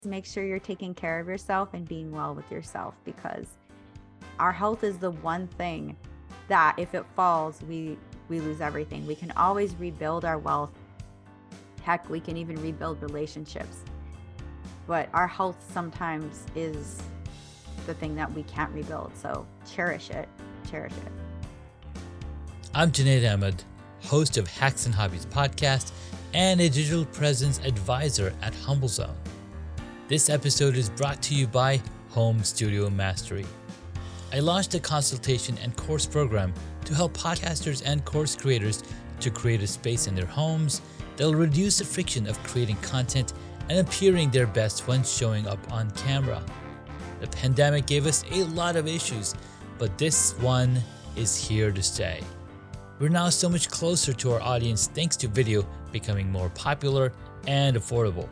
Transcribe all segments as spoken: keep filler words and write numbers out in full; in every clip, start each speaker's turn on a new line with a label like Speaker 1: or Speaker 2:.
Speaker 1: Make sure you're taking care of yourself and being well with yourself, because our health is the one thing that if it falls, we we lose everything. We can always rebuild our wealth. Heck, we can even rebuild relationships. But our health sometimes is the thing that we can't rebuild. So cherish it, cherish it.
Speaker 2: I'm Junaid Ahmed, host of Hacks and Hobbies podcast and a digital presence advisor at HumbleZone. This episode is brought to you by Home Studio Mastery. I launched a consultation and course program to help podcasters and course creators to create a space in their homes that will reduce the friction of creating content and appearing their best when showing up on camera. The pandemic gave us a lot of issues, but this one is here to stay. We're now so much closer to our audience thanks to video becoming more popular and affordable.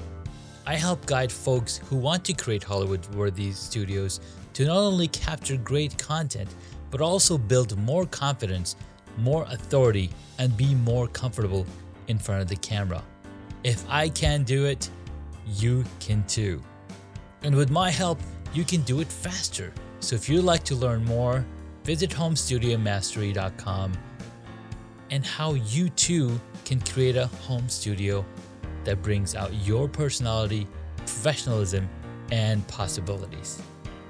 Speaker 2: I help guide folks who want to create Hollywood-worthy studios to not only capture great content, but also build more confidence, more authority, and be more comfortable in front of the camera. If I can do it, you can too. And with my help, you can do it faster. So if you'd like to learn more, visit home studio mastery dot com and how you too can create a home studio that brings out your personality, professionalism, and possibilities.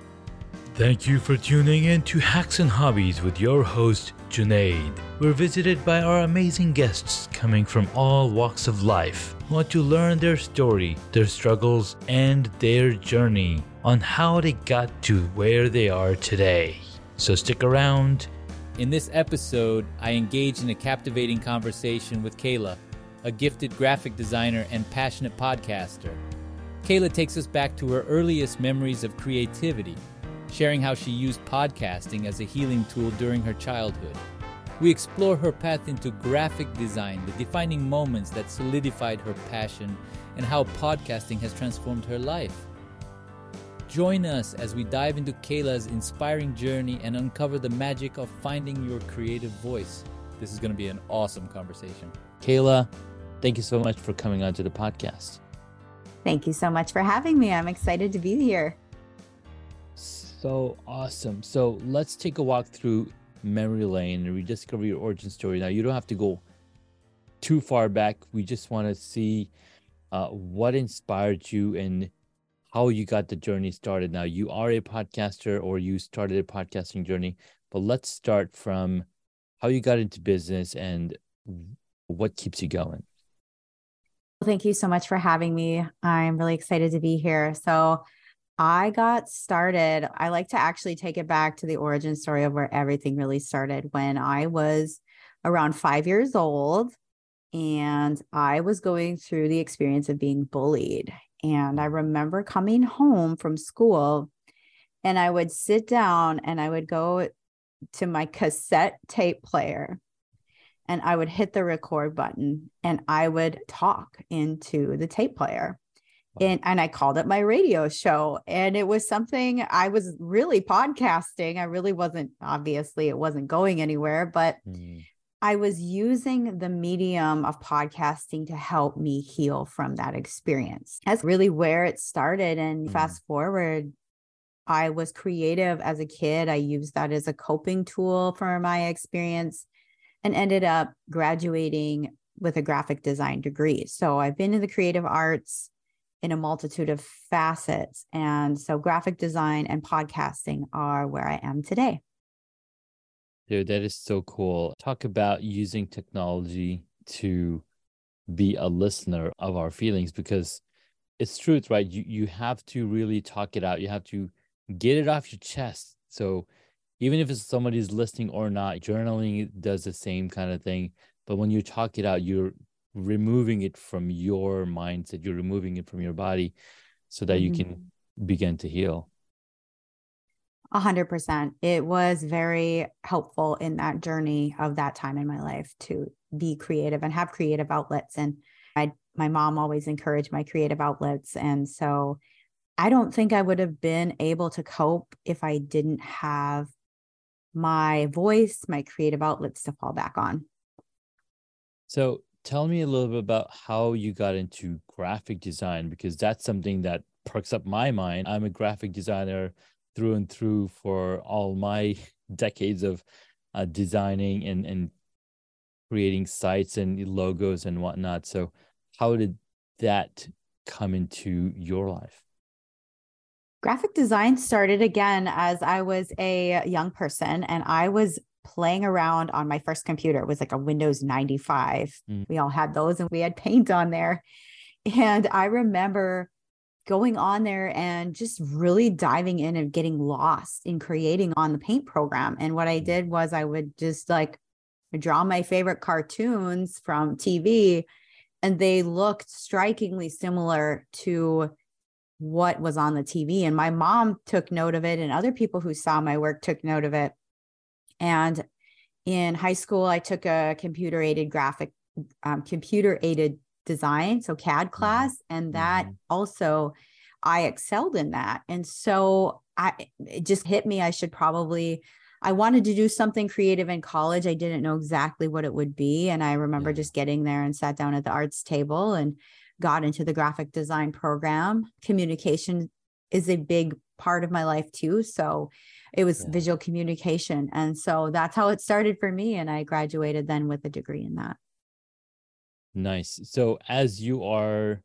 Speaker 2: Thank you for tuning in to Hacks and Hobbies with your host, Junaid. We're visited by our amazing guests coming from all walks of life who want to learn their story, their struggles, and their journey on how they got to where they are today. So stick around.
Speaker 3: In this episode, I engage in a captivating conversation with Kayla, a gifted graphic designer and passionate podcaster. Kayla takes us back to her earliest memories of creativity, sharing how she used podcasting as a healing tool during her childhood. We explore her path into graphic design, the defining moments that solidified her passion, and how podcasting has transformed her life. Join us as we dive into Kayla's inspiring journey and uncover the magic of finding your creative voice. This is going to be an awesome conversation. Kayla, thank you so much for coming onto the podcast.
Speaker 1: Thank you so much for having me. I'm excited to be here.
Speaker 3: So awesome. So let's take a walk through memory lane and rediscover your origin story. Now, you don't have to go too far back. We just want to see uh, what inspired you and how you got the journey started. Now, you are a podcaster or you started a podcasting journey, but let's start from how you got into business and what keeps you going.
Speaker 1: Thank you so much for having me. I'm really excited to be here. So I got started. I like to actually take it back to the origin story of where everything really started when I was around five years old and I was going through the experience of being bullied. And I remember coming home from school and I would sit down and I would go to my cassette tape player and I would hit the record button and I would talk into the tape player. And, and I called it my radio show. And it was something I was really podcasting. I really wasn't, obviously it wasn't going anywhere, but mm. I was using the medium of podcasting to help me heal from that experience. That's really where it started. And mm. fast forward, I was creative as a kid. I used that as a coping tool for my experience and ended up graduating with a graphic design degree. So I've been in the creative arts in a multitude of facets. And so graphic design and podcasting are where I am today.
Speaker 3: Dude, that is so cool. Talk about using technology to be a listener of our feelings, because it's truth, right? You you have to really talk it out. You have to get it off your chest. So even if it's somebody's listening or not, journaling does the same kind of thing. But when you talk it out, you're removing it from your mindset, you're removing it from your body so that mm-hmm. you can begin to heal.
Speaker 1: A hundred percent. It was very helpful in that journey of that time in my life to be creative and have creative outlets. And I, my mom always encouraged my creative outlets. And so I don't think I would have been able to cope if I didn't have my voice, my creative outlets to fall back on.
Speaker 3: So
Speaker 2: tell me a little bit about how you got into graphic design, because that's something that perks up my mind. I'm a graphic designer through and through for all my decades of uh, designing and, and creating sites and logos and whatnot. So how did that come into your life?
Speaker 1: Graphic design started again as I was a young person, and I was playing around on my first computer. It was like a Windows ninety-five. Mm. We all had those, and we had paint on there. And I remember going on there and just really diving in and getting lost in creating on the paint program. And what I did was I would just like draw my favorite cartoons from T V, and they looked strikingly similar to what was on the T V. And my mom took note of it, and other people who saw my work took note of it. And in high school, I took a computer aided graphic, um, computer aided design, so C A D class. Mm-hmm. And that mm-hmm. also, I excelled in that. And so I, it just hit me. I should probably, I wanted to do something creative in college. I didn't know exactly what it would be. And I remember yeah. just getting there and sat down at the arts table and got into the graphic design program. Communication is a big part of my life too. So it was yeah. visual communication. And so that's how it started for me. And I graduated then with a degree in that.
Speaker 2: Nice. So as you are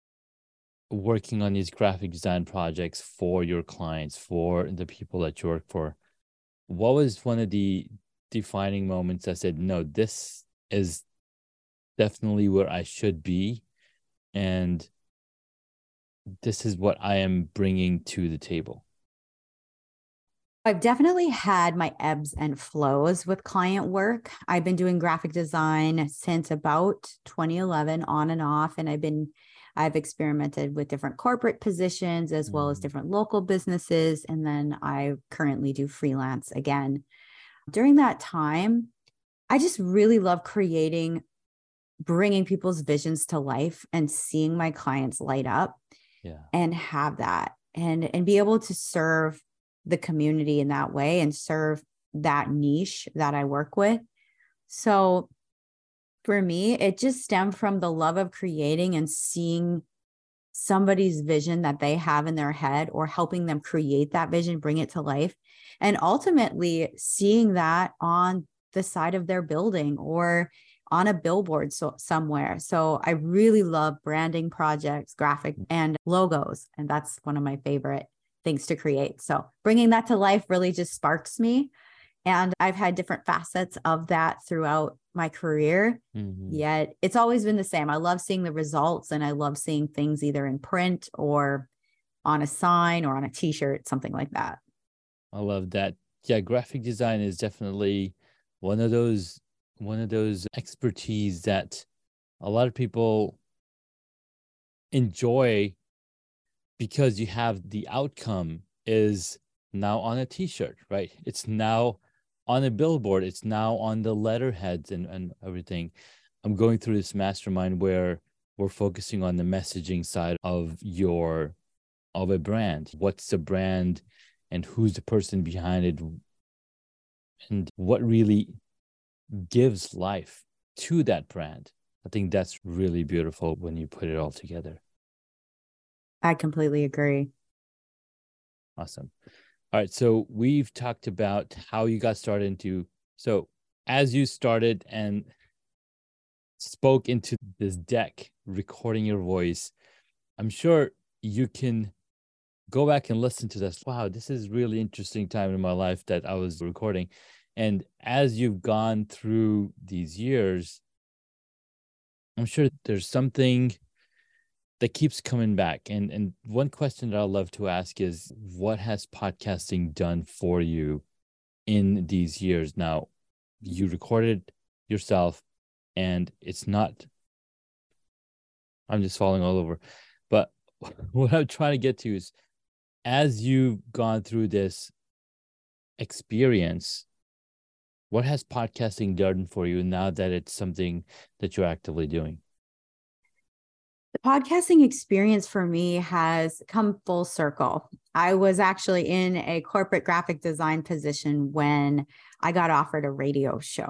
Speaker 2: working on these graphic design projects for your clients, for the people that you work for, what was one of the defining moments that said, no, this is definitely where I should be, and this is what I am bringing to the table?
Speaker 1: I've definitely had my ebbs and flows with client work. I've been doing graphic design since about twenty eleven, on and off, and I've been I've experimented with different corporate positions as well as different local businesses, and then I currently do freelance again. During that time, I just really love creating, bringing people's visions to life and seeing my clients light up yeah. and have that and, and be able to serve the community in that way and serve that niche that I work with. So for me, it just stemmed from the love of creating and seeing somebody's vision that they have in their head, or helping them create that vision, bring it to life, and ultimately seeing that on the side of their building or on a billboard so, somewhere. So I really love branding projects, graphic and logos, and that's one of my favorite things to create. So bringing that to life really just sparks me. And I've had different facets of that throughout my career, mm-hmm. yet it's always been the same. I love seeing the results, and I love seeing things either in print or on a sign or on a t-shirt, something like that.
Speaker 2: I love that. Yeah, graphic design is definitely one of those one of those expertise that a lot of people enjoy, because you have the outcome is now on a t-shirt, right? It's now on a billboard. It's now on the letterheads and, and everything. I'm going through this mastermind where we're focusing on the messaging side of your, of a brand. What's the brand and who's the person behind it, and what really gives life to that brand. I think that's really beautiful when you put it all together.
Speaker 1: I completely agree.
Speaker 2: Awesome. All right. So we've talked about how you got started into, so as you started and spoke into this deck, recording your voice, I'm sure you can go back and listen to this. Wow, this is really interesting time in my life that I was recording. And as you've gone through these years, I'm sure there's something that keeps coming back. And and one question that I'd love to ask is, what has podcasting done for you in these years? Now, you recorded yourself, and it's not, I'm just falling all over. But what I'm trying to get to is, as you've gone through this experience, what has podcasting done for you now that it's something that you're actively doing?
Speaker 1: The podcasting experience for me has come full circle. I was actually in a corporate graphic design position when I got offered a radio show.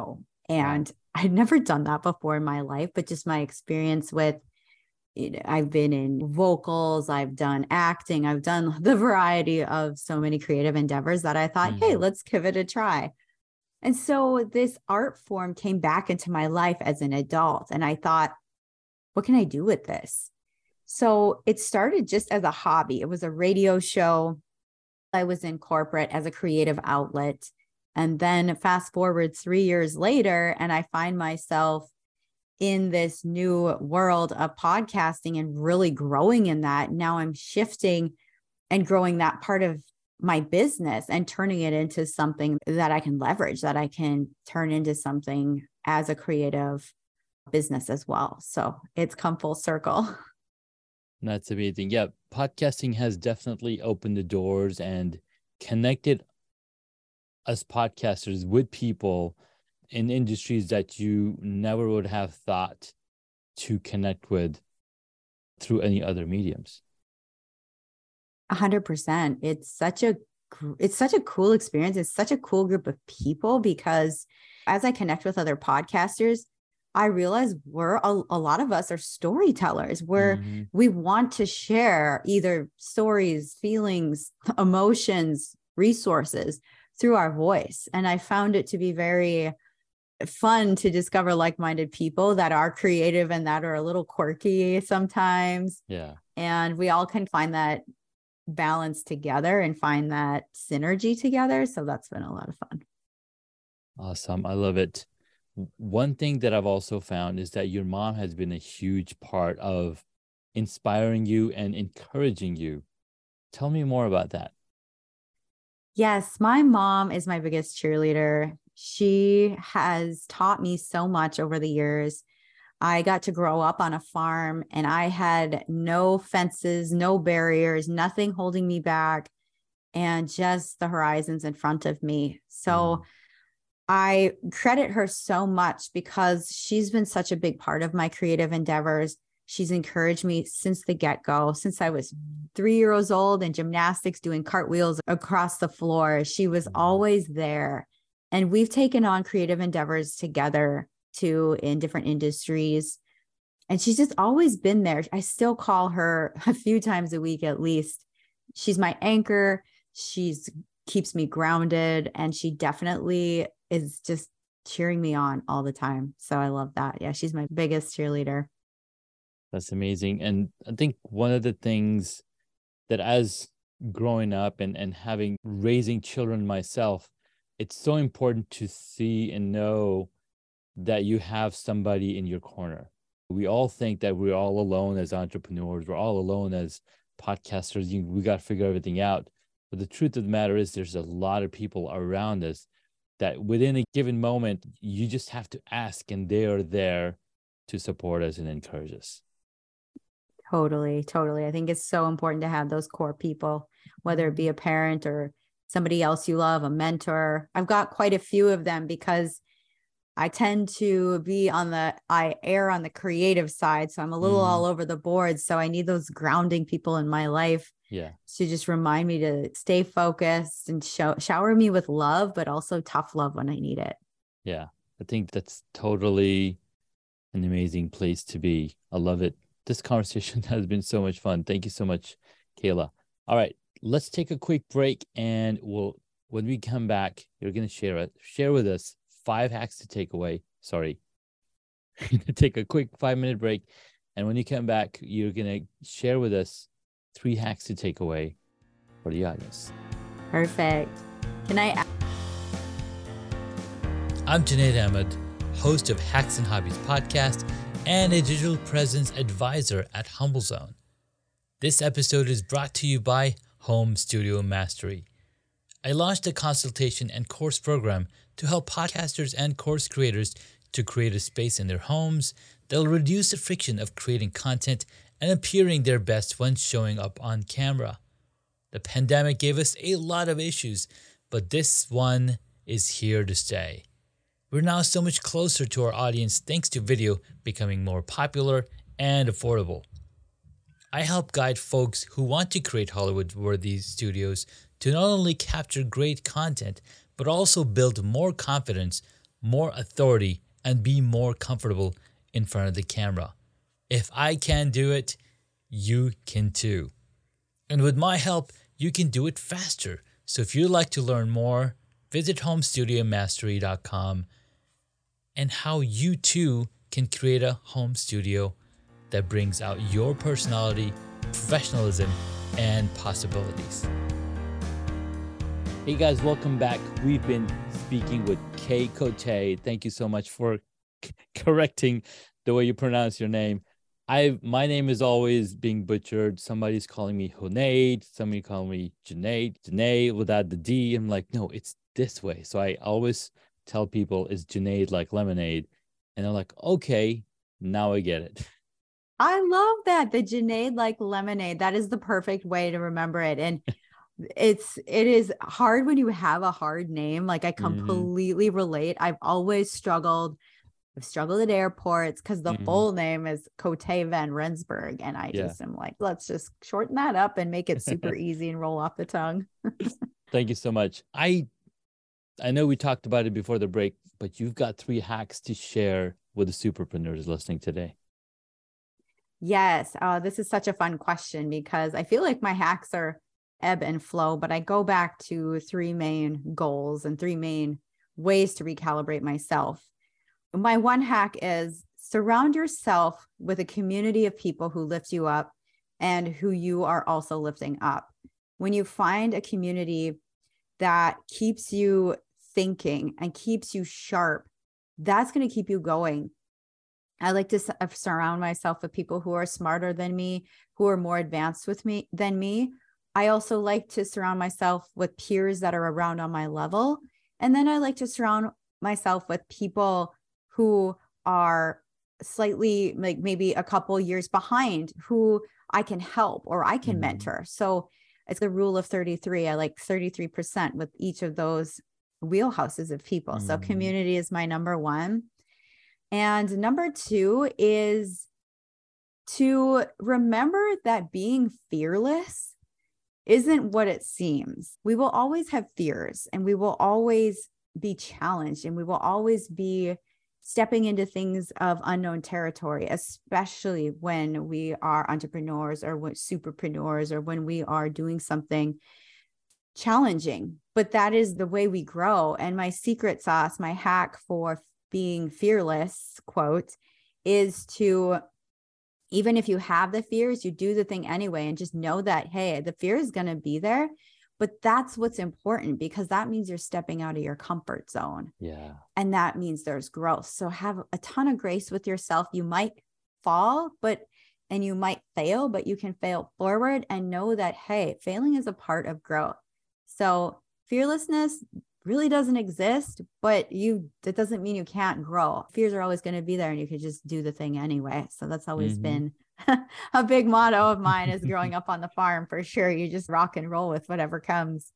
Speaker 1: And wow. I'd never done that before in my life, but just my experience with, you know, I've been in vocals, I've done acting, I've done the variety of so many creative endeavors that I thought, mm-hmm. hey, let's give it a try. And so this art form came back into my life as an adult. And I thought, what can I do with this? So it started just as a hobby. It was a radio show. I was in corporate as a creative outlet. And then fast forward three years later, and I find myself in this new world of podcasting and really growing in that. Now I'm shifting and growing that part of my business and turning it into something that I can leverage, that I can turn into something as a creative business as well. So it's come full circle.
Speaker 3: That's amazing. Yeah, podcasting has definitely opened the doors and connected us podcasters with people in industries that you never would have thought to connect with through any other mediums.
Speaker 1: A hundred percent. It's such a, it's such a cool experience. It's such a cool group of people because as I connect with other podcasters, I realize we're a, a lot of us are storytellers where mm-hmm. we want to share either stories, feelings, emotions, resources through our voice. And I found it to be very fun to discover like-minded people that are creative and that are a little quirky sometimes.
Speaker 3: Yeah.
Speaker 1: And we all can find that balance together and find that synergy together. So that's been a lot of fun.
Speaker 3: Awesome. I love it. One thing that I've also found is that your mom has been a huge part of inspiring you and encouraging you. Tell me more about that.
Speaker 1: Yes, my mom is my biggest cheerleader. She has taught me so much over the years. I got to grow up on a farm and I had no fences, no barriers, nothing holding me back, and just the horizons in front of me. So mm. I credit her so much because she's been such a big part of my creative endeavors. She's encouraged me since the get-go, since I was three years old in gymnastics, doing cartwheels across the floor. She was always there. And we've taken on creative endeavors together too in different industries. And she's just always been there. I still call her a few times a week at least. She's my anchor. She's keeps me grounded. And she definitely is just cheering me on all the time. So I love that. Yeah, she's my biggest cheerleader.
Speaker 3: That's amazing. And I think one of the things that as growing up and, and having raising children myself, it's so important to see and know that you have somebody in your corner. We all think that we're all alone as entrepreneurs. We're all alone as podcasters. You, we got to figure everything out. But the truth of the matter is there's a lot of people around us that within a given moment, you just have to ask and they are there to support us and encourage us.
Speaker 1: Totally, totally. I think it's so important to have those core people, whether it be a parent or somebody else you love, a mentor. I've got quite a few of them because I tend to be on the, I err on the creative side. So I'm a little mm. all over the board. So I need those grounding people in my life.
Speaker 3: Yeah.
Speaker 1: To just remind me to stay focused and show, shower me with love, but also tough love when I need it.
Speaker 3: Yeah. I think that's totally an amazing place to be. I love it. This conversation has been so much fun. Thank you so much, Kayla. All right, let's take a quick break, and we'll when we come back, you're gonna share it. Share with us five hacks to take away. Sorry, take a quick five minute break, and when you come back, you're gonna share with us three hacks to take away for the audience.
Speaker 1: Perfect. Can I?
Speaker 2: I'm Junaid Ahmed, host of Hacks and Hobbies podcast and a digital presence advisor at HumbleZone. This episode is brought to you by Home Studio Mastery. I launched a consultation and course program to help podcasters and course creators to create a space in their homes that will reduce the friction of creating content and appearing their best when showing up on camera. The pandemic gave us a lot of issues, but this one is here to stay. We're now so much closer to our audience thanks to video becoming more popular and affordable. I help guide folks who want to create Hollywood-worthy studios to not only capture great content, but also build more confidence, more authority and be more comfortable in front of the camera. If I can do it, you can too. And with my help, you can do it faster. So if you'd like to learn more, visit home studio mastery dot com and how you too can create a home studio that brings out your personality, professionalism, and possibilities.
Speaker 3: Hey guys, welcome back. We've been speaking with Kay Cote. Thank you so much for c- correcting the way you pronounce your name. I my name is always being butchered. Somebody's calling me Junaid, somebody calling me Junaid, Junaid without the D. I'm like, no, it's this way. So I always tell people it's Junaid like lemonade. And they're like, okay, now I get it.
Speaker 1: I love that. The Junaid like lemonade. That is the perfect way to remember it. And it's, it is hard when you have a hard name. Like I completely mm-hmm. relate. I've always struggled. I've struggled at airports because the mm-hmm. full name is Cote Van Rensburg. And I just yeah. am like, let's just shorten that up and make it super easy and roll off the tongue.
Speaker 3: Thank you so much. I I know we talked about it before the break, but you've got three hacks to share with the superpreneurs listening today.
Speaker 1: Yes. Uh, this is such a fun question because I feel like my hacks are ebb and flow, but I go back to three main goals and three main ways to recalibrate myself. My one hack is surround yourself with a community of people who lift you up and who you are also lifting up. When you find a community that keeps you thinking and keeps you sharp, that's going to keep you going. I like to surround myself with people who are smarter than me, who are more advanced with me than me. I also like to surround myself with peers that are around on my level. And then I like to surround myself with people who are slightly like maybe a couple years behind who I can help or I can mm-hmm. mentor. So it's the rule of thirty-three. I like thirty-three percent with each of those wheelhouses of people. Mm-hmm. So community is my number one. And number two is to remember that being fearless isn't what it seems. We will always have fears and we will always be challenged and we will always be stepping into things of unknown territory, especially when we are entrepreneurs or when superpreneurs or when we are doing something challenging. But that is the way we grow. And my secret sauce, my hack for being fearless, quote, is to, even if you have the fears, you do the thing anyway, and just know that, hey, the fear is going to be there. But that's what's important because that means you're stepping out of your comfort zone.
Speaker 3: Yeah.
Speaker 1: And that means there's growth. So have a ton of grace with yourself. You might fall, but, and you might fail, but you can fail forward and know that, hey, failing is a part of growth. So fearlessness really doesn't exist, but you, that doesn't mean you can't grow. Fears are always going to be there and you could just do the thing anyway. So that's always mm-hmm. been a big motto of mine is growing up on the farm for sure. You just rock and roll with whatever comes.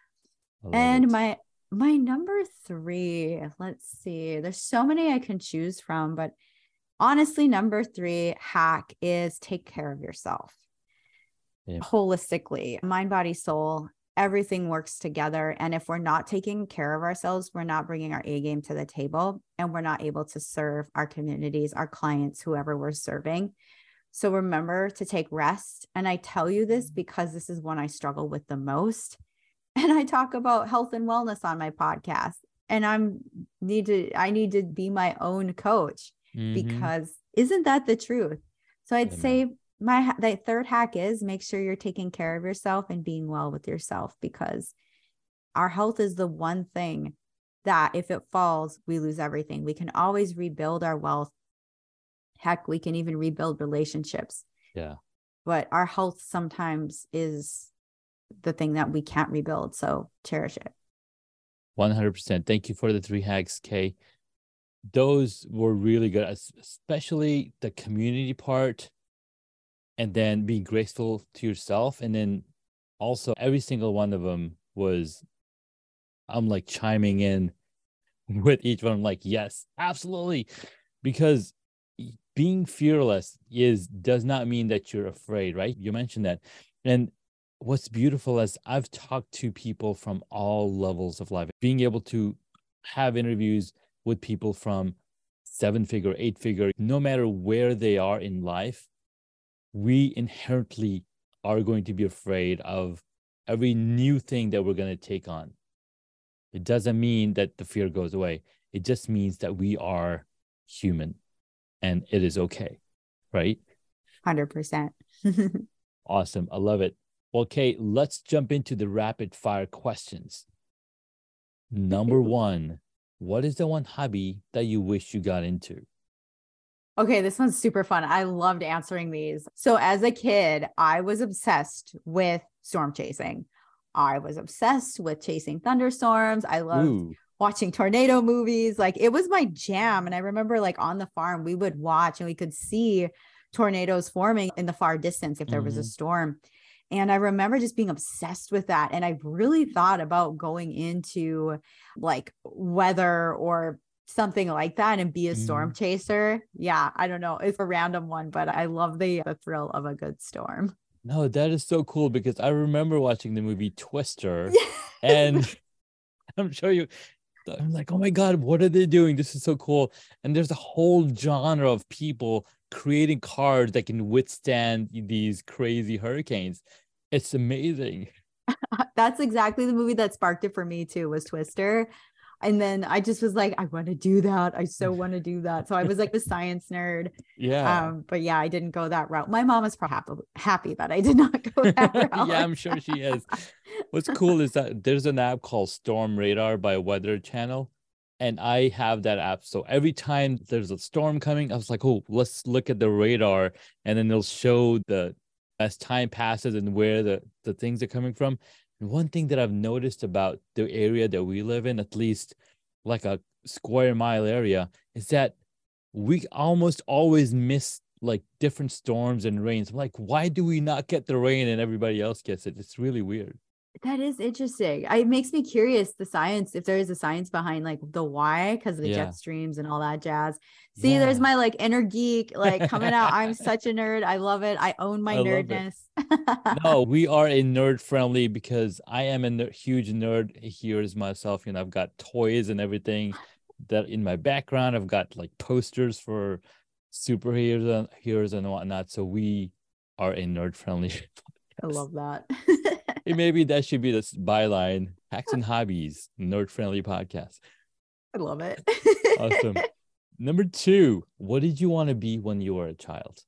Speaker 1: And it. my, my number three, let's see, there's so many I can choose from, but honestly, number three hack is take care of yourself yeah. holistically, mind, body, soul. Everything works together. And if we're not taking care of ourselves, we're not bringing our A game to the table and we're not able to serve our communities, our clients, whoever we're serving. So remember to take rest. And I tell you this because this is one I struggle with the most. And I talk about health and wellness on my podcast. And I'm need to, I need to be my own coach mm-hmm. because isn't that the truth? So I'd Amen. say my the third hack is make sure you're taking care of yourself and being well with yourself, because our health is the one thing that if it falls, we lose everything. We can always rebuild our wealth. Heck, we can even rebuild relationships.
Speaker 3: Yeah.
Speaker 1: But our health sometimes is the thing that we can't rebuild. So cherish it.
Speaker 3: one hundred percent. Thank you for the three hacks, Kay. Those were really good, especially the community part and then being graceful to yourself. And then also every single one of them was, I'm like chiming in with each one. I'm like, yes, absolutely. Because being fearless is does not mean that you're afraid, right? You mentioned that. And what's beautiful is I've talked to people from all levels of life, being able to have interviews with people from seven figure, eight figure, no matter where they are in life, we inherently are going to be afraid of every new thing that we're going to take on. It doesn't mean that the fear goes away. It just means that we are human and it is okay, right?
Speaker 1: one hundred percent.
Speaker 3: Awesome. I love it. Well, Kate, let's jump into the rapid fire questions. Number one, what is the one hobby that you wish you got into?
Speaker 1: Okay, this one's super fun. I loved answering these. So as a kid, I was obsessed with storm chasing. I was obsessed with chasing thunderstorms. I loved Ooh. watching tornado movies. Like it was my jam. And I remember like on the farm, we would watch and we could see tornadoes forming in the far distance if there mm-hmm. was a storm. And I remember just being obsessed with that. And I really thought about going into like weather or something like that and be a storm mm. chaser. Yeah, I don't know. It's a random one, but I love the, the thrill of a good storm.
Speaker 3: No, that is so cool because I remember watching the movie Twister and I'm sure you, I'm like, oh my God, what are they doing? This is so cool. And there's a whole genre of people creating cars that can withstand these crazy hurricanes. It's amazing.
Speaker 1: That's exactly the movie that sparked it for me too, was Twister. And then I just was like, I want to do that. I so want to do that. So I was like the science nerd.
Speaker 3: Yeah.
Speaker 1: Um, but yeah, I didn't go that route. My mom is probably happy, happy that I did not go that route.
Speaker 3: Yeah, I'm sure she is. What's cool is that there's an app called Storm Radar by Weather Channel. And I have that app. So every time there's a storm coming, I was like, oh, let's look at the radar. And then it'll show the, as time passes and where the, the things are coming from. And one thing that I've noticed about the area that we live in, at least like a square mile area, is that we almost always miss like different storms and rains. I'm like, why do we not get the rain and everybody else gets it? It's really weird.
Speaker 1: That is interesting. It makes me curious, the science, if there is a science behind like the why, because of the yeah. jet streams and all that jazz. See, yeah. there's my like inner geek like coming out. I'm such a nerd. I love it. I own my I nerdness.
Speaker 3: No, we are a nerd friendly because I am a ner- huge nerd here as myself. You know, I've got toys and everything that in my background. I've got like posters for superheroes and heroes and whatnot. So we are a nerd friendly.
Speaker 1: I love that.
Speaker 3: Hey, maybe that should be the byline. Hacks and Hobbies, nerd-friendly podcast.
Speaker 1: I love it.
Speaker 3: Awesome. Number two, what did you want to be when you were a child?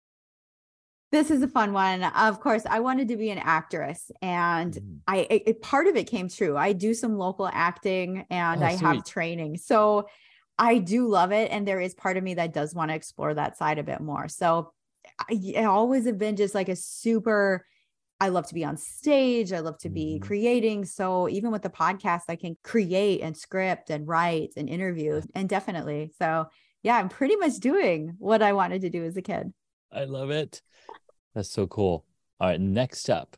Speaker 1: This is a fun one. Of course, I wanted to be an actress, and mm. I it, part of it came true. I do some local acting, and oh, I sweet. have training, so I do love it. And there is part of me that does want to explore that side a bit more. So I, I always have been just like a super. I love to be on stage. I love to be mm-hmm. creating. So even with the podcast, I can create and script and write and interview, and definitely. So yeah, I'm pretty much doing what I wanted to do as a kid.
Speaker 3: I love it. That's so cool. All right, next up.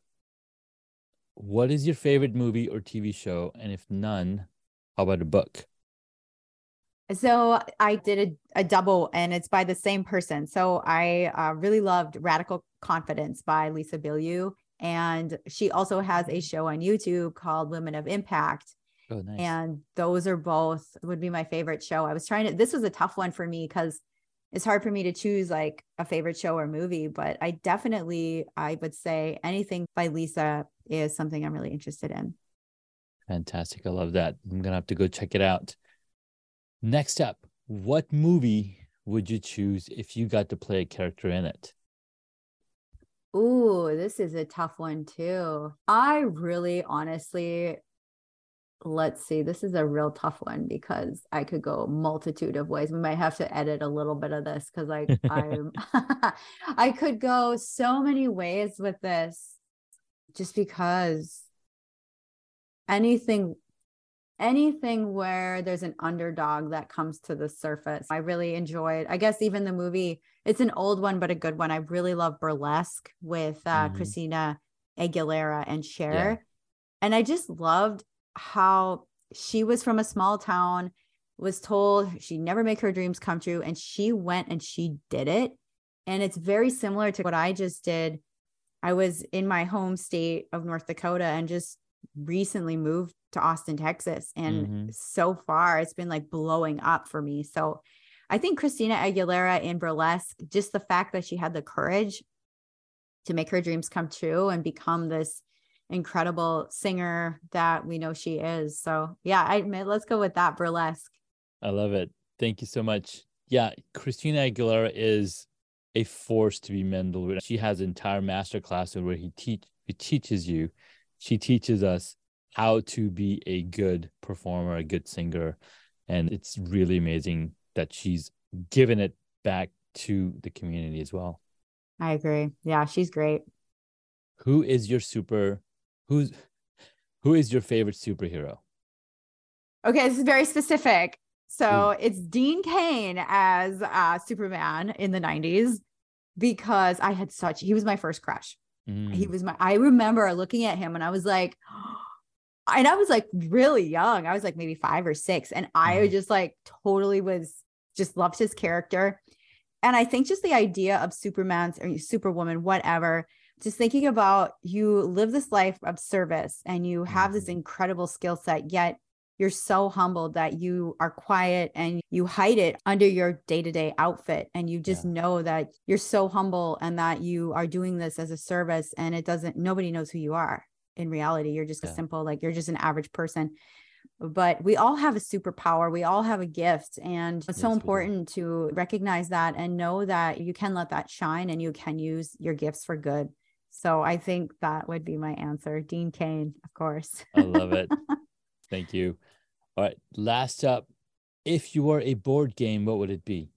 Speaker 3: What is your favorite movie or T V show? And if none, how about a book?
Speaker 1: So I did a, a double, and it's by the same person. So I uh, really loved Radical Confidence by Lisa Bilyeu. And she also has a show on YouTube called Women of Impact.
Speaker 3: Oh, nice.
Speaker 1: And those are both would be my favorite show. I was trying to, this was a tough one for me because it's hard for me to choose like a favorite show or movie, but I definitely, I would say anything by Lisa is something I'm really interested in.
Speaker 3: Fantastic. I love that. I'm going to have to go check it out. Next up, what movie would you choose if you got to play a character in it?
Speaker 1: Ooh, this is a tough one too. I really honestly, let's see, this is a real tough one because I could go a multitude of ways. We might have to edit a little bit of this because like I'm I could go so many ways with this just because anything anything where there's an underdog that comes to the surface. I really enjoyed, I guess even the movie, it's an old one, but a good one. I really love Burlesque with uh, mm-hmm. Christina Aguilera and Cher. Yeah. And I just loved how she was from a small town, was told she'd never make her dreams come true. And she went and she did it. And it's very similar to what I just did. I was in my home state of North Dakota and just recently moved to Austin, Texas. And
Speaker 3: Mm-hmm.
Speaker 1: so far it's been like blowing up for me. So I think Christina Aguilera in Burlesque, just the fact that she had the courage to make her dreams come true and become this incredible singer that we know she is. So yeah, I admit, let's go with that, Burlesque.
Speaker 3: I love it. Thank you so much. Yeah, Christina Aguilera is a force to be meddled with. She has an entire master class where he teach he teaches you, she teaches us how to be a good performer, a good singer. And it's really amazing that she's given it back to the community as well.
Speaker 1: I agree. Yeah, she's great.
Speaker 3: Who is your super who's who is your favorite superhero?
Speaker 1: Okay, this is very specific. So
Speaker 3: Ooh.
Speaker 1: it's Dean Cain as uh, Superman in the nineties, because I had such, he was my first crush.
Speaker 3: Mm.
Speaker 1: He was my, I remember looking at him and I was like, and I was like really young. I was like maybe five or six. And I
Speaker 3: Mm.
Speaker 1: just like totally was just loved his character. And I think just the idea of Superman or Superwoman, whatever, just thinking about you live this life of service and you have this incredible skill set, yet you're so humbled that you are quiet and you hide it under your day-to-day outfit. And you just
Speaker 3: Yeah.
Speaker 1: know that you're so humble and that you are doing this as a service, and it doesn't, nobody knows who you are in reality. You're just
Speaker 3: Yeah.
Speaker 1: a simple, like you're just an average person. But we all have a superpower. We all have a gift. And it's so
Speaker 3: Yes, we do.
Speaker 1: important to recognize that and know that you can let that shine and you can use your gifts for good. So I think that would be my answer. Dean Cain, of course.
Speaker 3: I love it. Thank you. All right. Last up, if you were a board game, what would it be?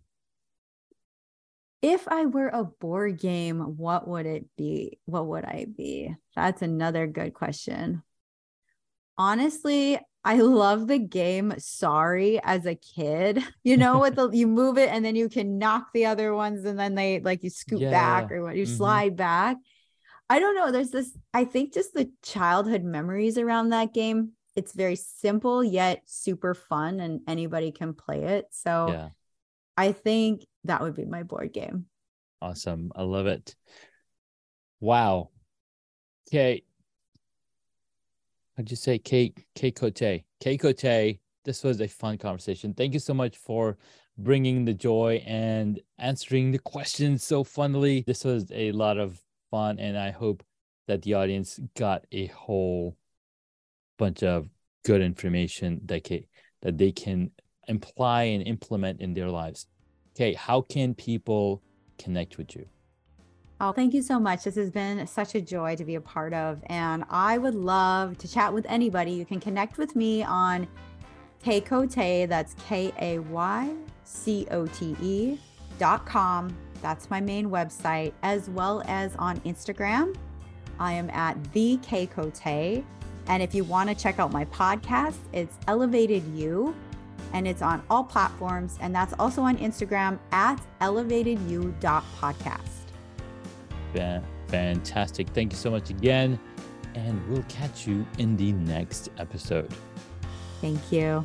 Speaker 1: If I were a board game, what would it be? What would I be? That's another good question. Honestly, I love the game Sorry as a kid. You know, with the you move it and then you can knock the other ones and then they like you scoot
Speaker 3: Yeah,
Speaker 1: back
Speaker 3: yeah.
Speaker 1: or what you
Speaker 3: Mhm.
Speaker 1: slide back. I don't know. There's this, I think just the childhood memories around that game. It's very simple yet super fun and anybody can play it. So
Speaker 3: Yeah.
Speaker 1: I think that would be my board game.
Speaker 3: Awesome. I love it. Wow. Okay. How'd you say Kay Kay Cote? Kay Cote, this was a fun conversation. Thank you so much for bringing the joy and answering the questions so funnily. This was a lot of fun, and I hope that the audience got a whole bunch of good information that can, that they can imply and implement in their lives. Okay, how can people connect with you?
Speaker 1: Oh, thank you so much. This has been such a joy to be a part of, and I would love to chat with anybody. You can connect with me on Kay Cote, that's K A Y C O T E dot com. That's my main website, as well as on Instagram. I am at the Kay Cote. And if you want to check out my podcast, it's Elevated You, and it's on all platforms. And that's also on Instagram at elevated you dot podcast.
Speaker 3: Fantastic. Thank you so much again. And we'll catch you in the next episode.
Speaker 1: Thank you.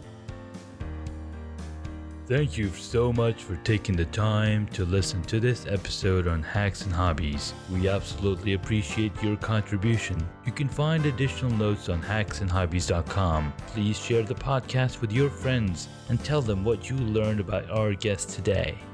Speaker 2: Thank you so much for taking the time to listen to this episode on Hacks and Hobbies. We absolutely appreciate your contribution. You can find additional notes on hacks and hobbies dot com. Please share the podcast with your friends and tell them what you learned about our guest today.